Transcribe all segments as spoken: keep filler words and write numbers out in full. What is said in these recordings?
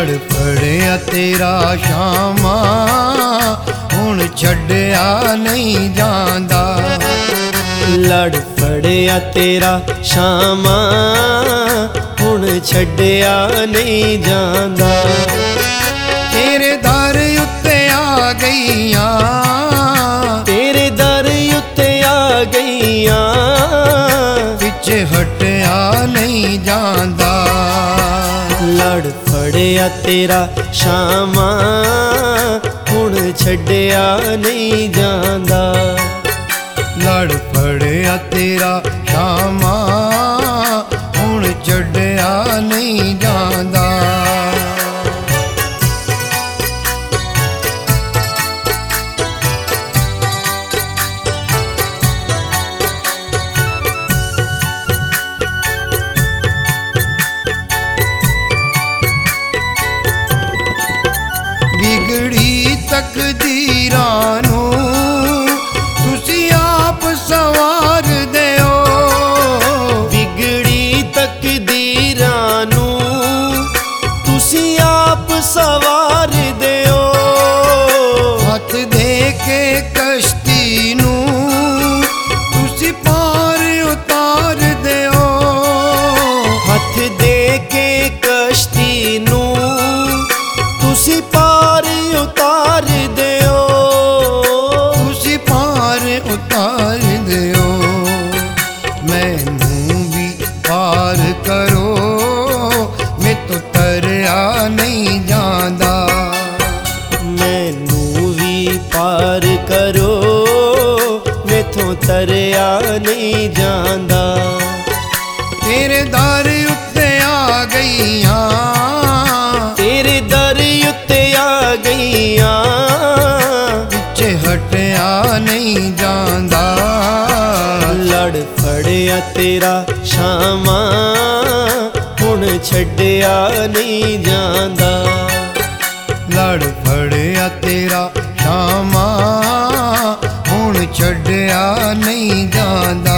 ਲੜ ਫੜਿਆ ਤੇਰਾ ਸ਼ਾਮਾ ਹੁਣ ਛੱਡਿਆ ਨਹੀਂ ਜਾਂਦਾ। ਲੜ ਫੜਿਆ ਤੇਰਾ ਸ਼ਾਮਾ ਹੁਣ ਛੱਡਿਆ ਨਹੀਂ ਜਾਂਦਾ। ਤੇਰੇ ਦਰ ਉੱਤੇ ਆ ਗਈਆਂ, ਤੇਰੇ ਦਰ ਉੱਤੇ ਆ ਗਈਆਂ, ਪਿੱਛੇ ਹਟਿਆ ਨਹੀਂ ਜਾਂਦਾ। ਲੜ ਫੜਿਆ ਤੇਰਾ ਸ਼ਾਮਾ ਹੁਣ ਛੱਡਿਆ ਨਹੀਂ ਜਾਂਦਾ। ਲੜ ਫੜਿਆ ਤੇਰਾ ਸ਼ਾਮਾ ਹੁਣ ਛੱਡਿਆ ਨਹੀਂ ਜਾਂਦਾ। ਵਿਗੜੀ ਤਕਦੀਰਾਂ ਨੂੰ ਤੁਸੀਂ ਆਪ ਸਵਾਰ ਦਿਓ। ਵਿਗੜੀ ਤਕਦੀਰਾਂ ਨੂੰ ਤੁਸੀਂ ਆਪ ਸਵਾਰ ਦਿਓ। ਹੱਥ ਦੇ ਕੇ ਕਸ਼ਤੀ ਨੂੰ ਤੁਸੀਂ ਪਾਰ ਉਤਾਰ ਦਿਓ। ਹੱਥ ਦੇ ਕੇ ਕਸ਼ਤੀ ਨੂੰ ਤੁਸੀਂ ਪਾਰ ਉਤਾਰ ਦਿਓ। ਤੁਸੀਂ ਪਾਰ ਉਤਾਰ ਦਿਓ। ਮੈਨੂੰ ਵੀ ਪਾਰ ਕਰੋ, ਮੈਥੋਂ ਤਰਿਆ ਨਹੀਂ ਜਾਂਦਾ। ਮੈਨੂੰ ਵੀ ਪਾਰ ਕਰੋ, ਮੈਥੋਂ ਤਰਿਆ ਨਹੀਂ ਜਾਂਦਾ। ਤੇਰੇ ਦਰ ਉੱਤੇ ਆ ਗਈਆਂ, ਤੇਰੇ ਦਰ ਉੱਤੇ ਆ ਗਈਆਂ, ਪਿੱਛੇ ਹਟਿਆ ਨਹੀਂ ਜਾਂਦਾ। ਲੜ ਫੜਿਆ ਤੇਰਾ ਸ਼ਾਮਾ ਹੁਣ ਛੱਡਿਆ ਨਹੀਂ ਜਾਂਦਾ। ਲੜ ਫੜਿਆ ਤੇਰਾ ਸ਼ਾਮਾ ਹੁਣ ਛੱਡਿਆ ਨਹੀਂ ਜਾਂਦਾ।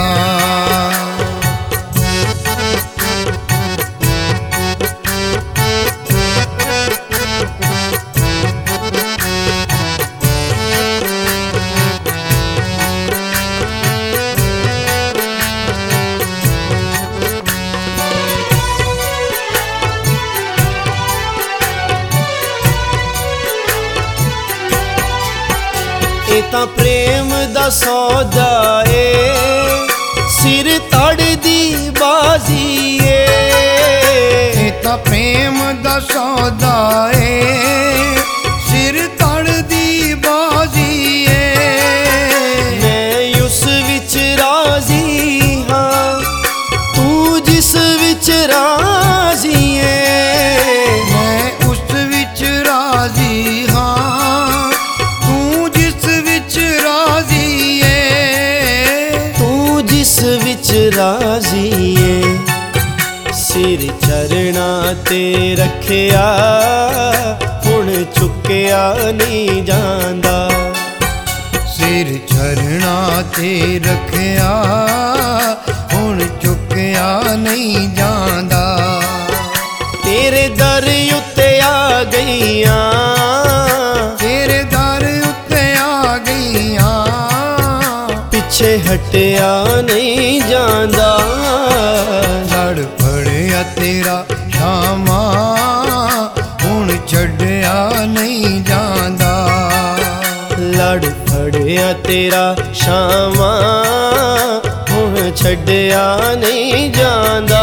ਇਹ ਤਾਂ ਪ੍ਰੇਮ ਦਾ ਸੌਦਾ ਏ, ਸਿਰ ਤੜਦੀ ਬਾਜ਼ੀ ਏ। ਇਹ ਤਾਂ ਪ੍ਰੇਮ ਦਾ ਸੌਦਾ ਏ, ਸਿਰ ਤੜਦੀ ਬਾਜ਼ੀ ਏ। ਮੈਂ ਉਸ ਵਿੱਚ ਰਾਜ਼ੀ ਹਾਂ, ਤੂੰ ਜਿਸ ਵਿੱਚ ਰਾਜ਼ੀ ਏ। ਮੈਂ ਉਸ ਵਿੱਚ ਰਾਜ਼ੀ ਹਾਂ, ਤੂੰ ਜਿਸ ਵਿੱਚ ਰਾਜ਼ੀ ਏ। ਤੂੰ ਜਿਸ ਵਿੱਚ ਰਾਜ਼ੀ ਏ। ਸਿਰ ਚਰਣਾ ਤੇ ਰੱਖਿਆ ਹੁਣ ਚੁੱਕਿਆ ਨਹੀਂ ਜਾਂਦਾ। ਸਿਰ ਚਰਣਾ ਤੇ ਰੱਖਿਆ ਹੁਣ ਚੁੱਕਿਆ ਨਹੀਂ ਜਾਂਦਾ। ਤੇਰੇ ਦਰ ਉੱਤੇ ਆ ਗਈਆਂ, ਤੇਰੇ ਦਰ ਉੱਤੇ ਆ ਗਈਆਂ, ਪਿੱਛੇ ਹਟਿਆ ਨਹੀਂ ਜਾਂਦਾ। ਲੜ ਫੜਿਆ ਤੇਰਾ ਸ਼ਾਮਾ ਹੁਣ ਛੱਡਿਆ ਨਹੀਂ ਜਾਂਦਾ। ਲੜ ਫੜਿਆ ਤੇਰਾ ਸ਼ਾਮਾ ਹੁਣ ਛੱਡਿਆ ਨਹੀਂ ਜਾਂਦਾ।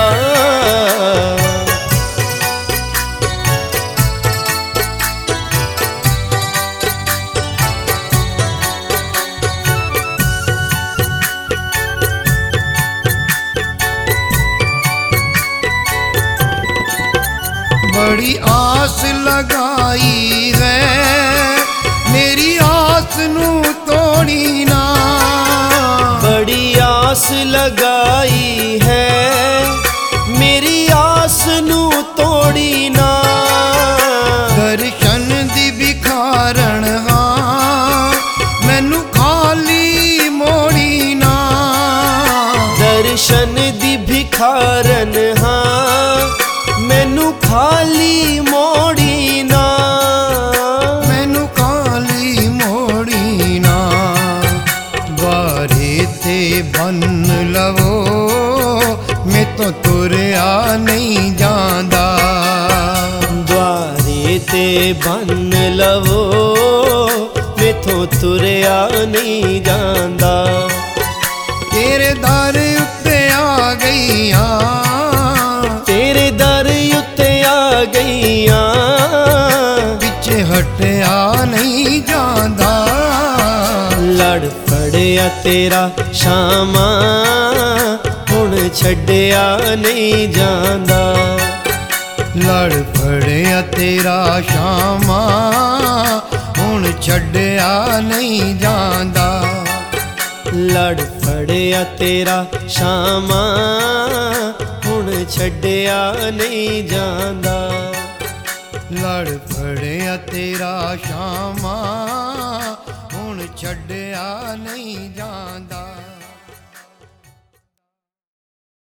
बड़ी आस लगाई है, मेरी आस नू तोड़ी ना। बड़ी आस लगाई है, मेरी आस नू तोड़ी ना। दर्शन दी बिखारण हाँ, मैनू खाली मोड़ी ना। दर्शन दी भिखारन हाँ, मैनू खाली मोड़ी ਬੰਨ ਲਵੋ ਮੈਥੋਂ ਤੁਰਿਆ ਨਹੀਂ ਜਾਂਦਾ। ਦੁਆਰੇ ਤੇ ਬੰਨ ਲਵੋ ਮੈਥੋਂ ਤੁਰਿਆ ਨਹੀਂ ਜਾਂਦਾ। ਤੇਰੇ ਦਰ ਉੱਤੇ ਆ ਗਈਆਂ, ਤੇਰੇ ਦਰ ਉੱਤੇ ਆ ਗਈਆਂ, ਪਿੱਛੇ ਹਟਿਆ ਨਹੀਂ ਜਾਂਦਾ। ਲੜ ਫੜਿਆ ਤੇਰਾ ਸ਼ਾਮਾਂ ਹੁਣ ਛੱਡਿਆ ਨਹੀਂ ਜਾਂਦਾ। ਲੜ ਫੜਿਆ ਤੇਰਾ ਸ਼ਾਮਾਂ ਹੁਣ ਛੱਡਿਆ ਨਹੀਂ ਜਾਂਦਾ। ਲੜ ਫੜਿਆ ਤੇਰਾ ਸ਼ਾਮਾਂ ਹੁਣ ਛੱਡਿਆ ਨਹੀਂ ਜਾਂਦਾ। ਲੜ ਫੜਿਆ ਤੇਰਾ ਸ਼ਾਮਾਂ ਹੁਣ ਛੱਡਿਆ ਨਹੀਂ ਜਾਂਦਾ।